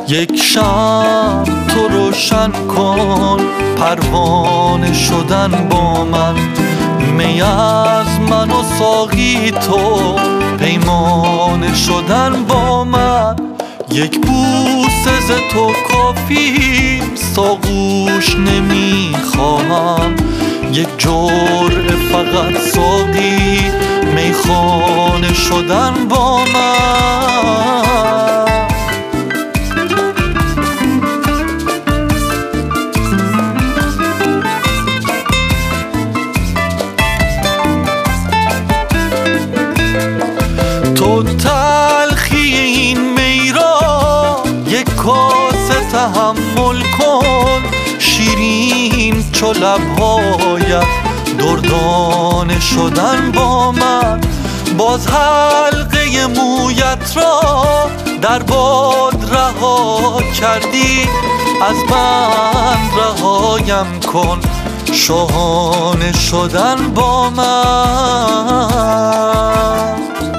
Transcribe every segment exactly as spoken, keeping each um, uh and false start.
یک شب تو روشن کن، پروانه شدن با من. می از من و ساقی تو، پیمانه شدن با من. یک بوسه ز تو کافی، ساغوش نمیخواهم. یک جرعه فقط ساقی، میخانه شدن با من. تو تلخی این می را یک کاسه تحمل کن. شیرین چو لبهایت، دردانه شدن با من. باز حلقه مویت را در باد رها کردی، از بند رهایم کن، شاهانه شدن با من.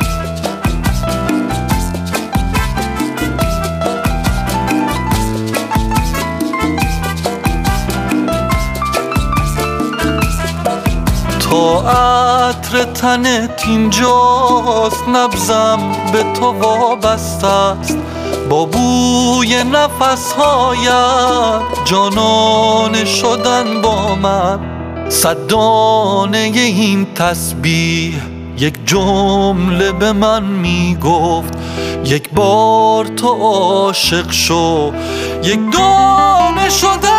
تا عطر تنت اینجاست، نبضم به تو وابسته است. با بوی نفسهایت، جانانه شدن با من. صد دانه این تسبیح یک جمله به من میگفت، یک بار تو عاشق شو، یک دانه شدن